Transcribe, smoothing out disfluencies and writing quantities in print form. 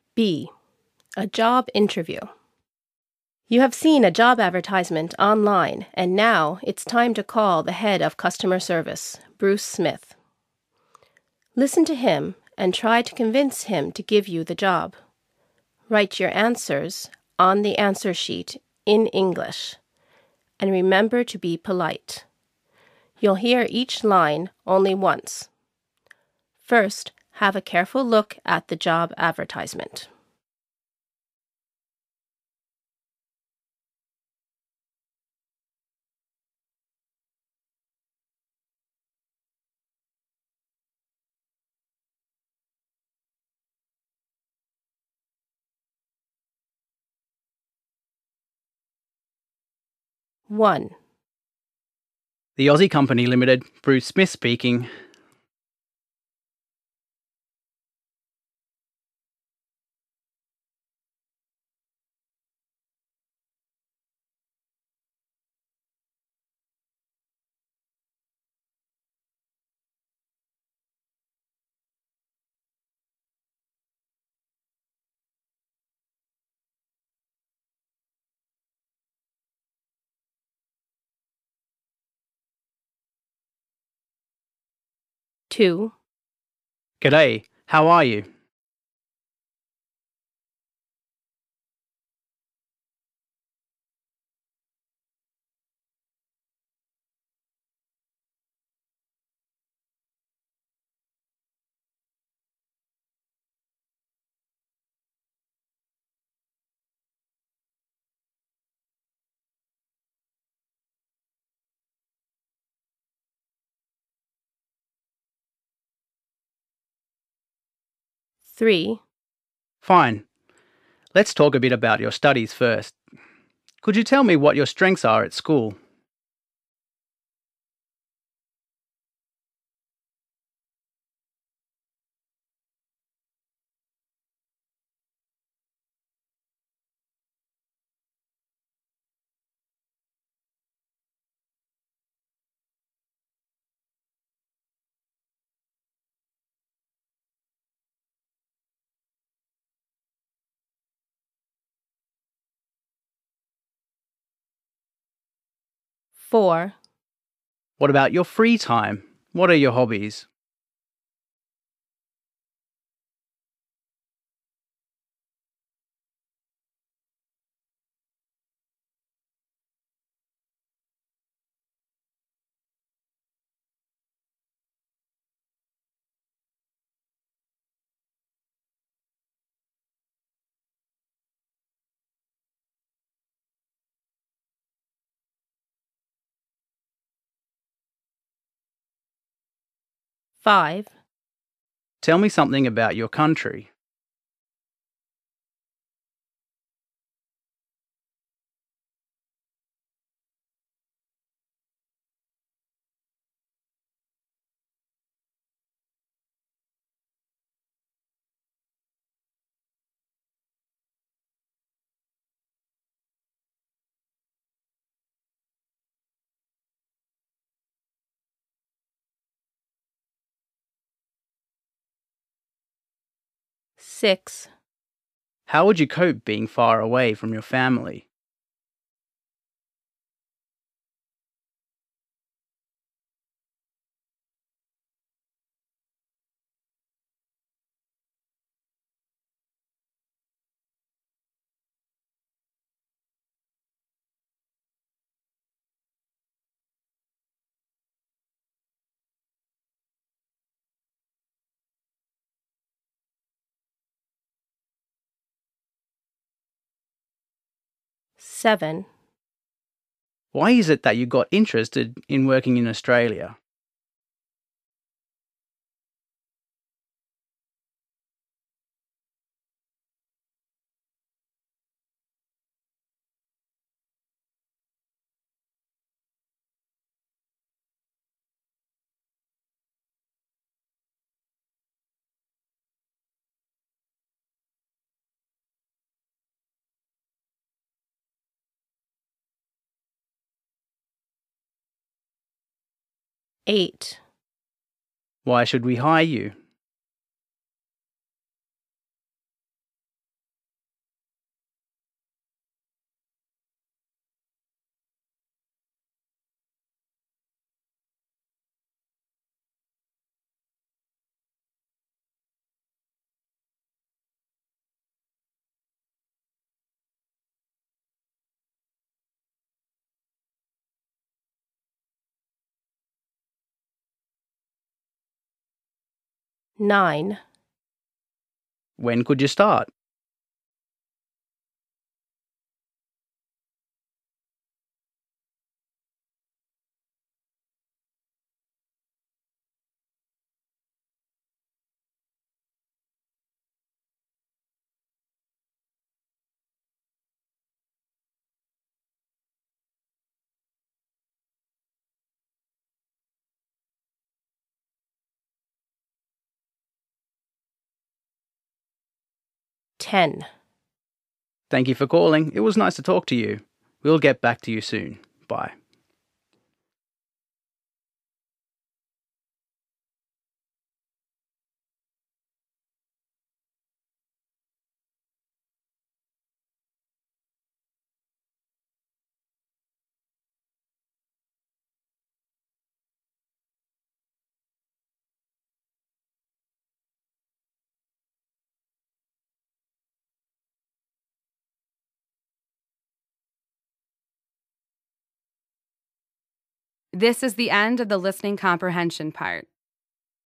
B. A job interview. You have seen a job advertisement online, and now it's time to call the head of customer service, Bruce Smith. Listen to him and try to convince him to give you the job. Write your answers on the answer sheet in English, and remember to be polite. You'll hear each line only once. First, have a careful look at the job advertisement. One, The Aussie Company Limited, Bruce Smith speaking. two, G'day, how are you? three, Fine. Let's talk a bit about your studies first. Could you tell me what your strengths are at school? four, What about your free time? What are your hobbies? 5, Tell me something about your country. 6, How would you cope being far away from your family? 7, Why is it that you got interested in working in Australia? 8, Why should we hire you? 9, When could you start? 10. Thank you for calling. It was nice to talk to you. We'll get back to you soon. Bye. This is the end of the listening comprehension part.